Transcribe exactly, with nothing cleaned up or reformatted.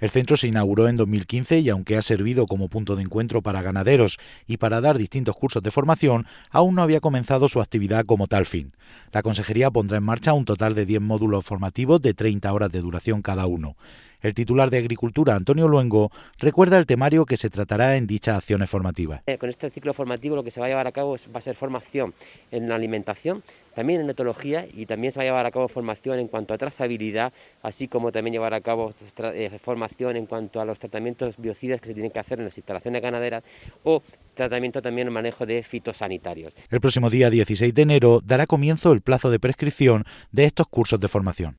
El centro se inauguró en dos mil quince y aunque ha servido como punto de encuentro para ganaderos y para dar distintos cursos de formación, aún no había comenzado su actividad como tal fin. La Consejería pondrá en marcha un total de diez módulos formativos de treinta horas de duración cada uno. El titular de Agricultura, Antonio Luengo, recuerda el temario que se tratará en dichas acciones formativas. Con este ciclo formativo lo que se va a llevar a cabo va a ser formación en la alimentación, también en etología, y también se va a llevar a cabo formación en cuanto a trazabilidad, así como también llevar a cabo eh, formación en cuanto a los tratamientos biocidas que se tienen que hacer en las instalaciones ganaderas o tratamiento también en manejo de fitosanitarios. El próximo día dieciséis de enero dará comienzo el plazo de prescripción de estos cursos de formación.